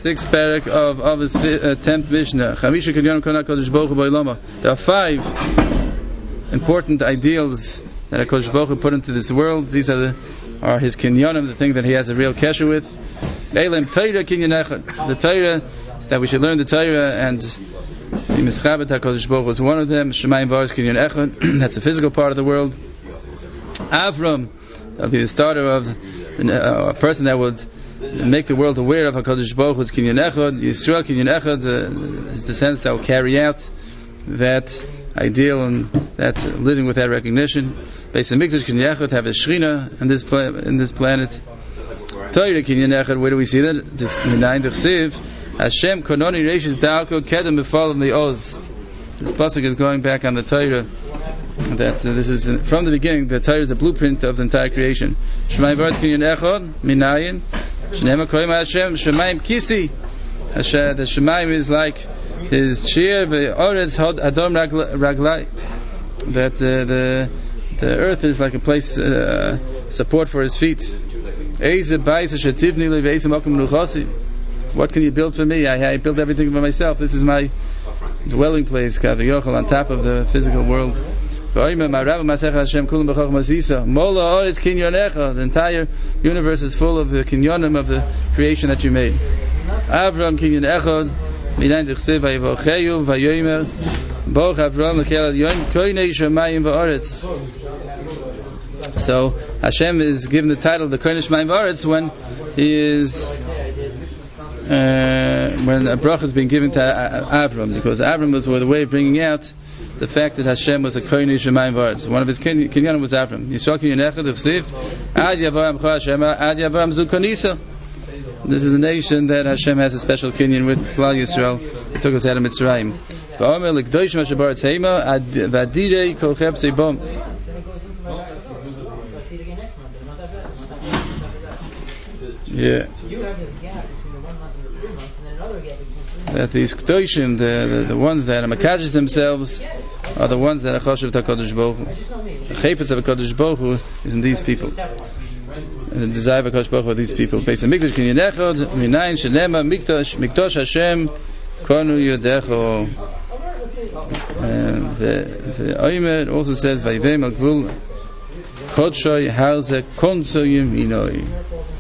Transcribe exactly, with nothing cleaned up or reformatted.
sixth parak of of his uh, tenth Mishnah. Chamisha Kinyanim Kana Kodesh Baruch Hu B'Olama. There are five important ideals that HaKadosh Baruch Hu put into this world. These are the, are his kinyanim, the thing that he has a real kesher with. Eilem Torah Kinyan Echad. The Torah, that we should learn the Torah and be mischabet HaKadosh Baruch Hu is one of them. Shemayim V'aretz Kinyan Echad. That's the physical part of the world. Avram, that will be the starter of uh, a person that would make the world aware of HaKadosh Baruch Hu's Kinyan Echad. Yisrael Kinyan Echad, uh, his descendants that will carry out that ideal and that living with that recognition. Based on Mikdash Kinyan Echad, have a Shechina in this pla- in this planet. Torah Kinyan Echad, where do we see that? Just Minayin Dechsiv, Hashem Kononi Reishis Da'ako Kedem B'Falim Li'oz. This pasuk is going back on the Torah. That uh, this is uh, from the beginning. The Torah is a blueprint of the entire creation. Shemayim V'aretz Kinyan Echad, Minayin, Shnema Koyim Hashem, Shemayim Kisi. Hashem, the Shemayim is like his cheer, V'aretz Hadom Raglai. That uh, the the earth is like a place uh, support for his feet. What can you build for me? I, I built everything for myself. This is my dwelling place, Kaviyachal, on top of the physical world. The entire universe is full of the kinyonim of the creation that you made. Avram kinyon echad, minayin tichsev vayivocheyu vayomer, boch Avram l'kel yon koinei shamayim va'aretz. So Hashem is given the title of the koinei shamayim va'aretz when he is uh, when a bracha is being given to Avram, because Avram was the way of bringing out the fact that Hashem was a koinei shamayim va'aretz. One of his kinyonim was Avram. Yisrael kinyon echad tichsev ad yavam Hashem ad yavam zu konisa. This is a nation that Hashem has a special kinyan with. Klal Yisrael, it took us out of Mitzrayim. V'omer l'kdoshim asher ba'aretz heima v'adirei kol chepsei bom. Yeah. That these kdoshim, the, the the ones that are makadosh themselves, are the ones that are choshev HaKadosh Baruch Hu. The chayfetz of HaKadosh Baruch Hu is in these people. And the desire of HaKadosh Baruch Hu of these people. Based on Mikdash Kinyan Echad, Minayin Shenema Mikdash Mikdash Hashem Konu Yodecho. And the the Omer also says Vayivem Al Gvul Chodshoy Harze Konsoyim Inoi.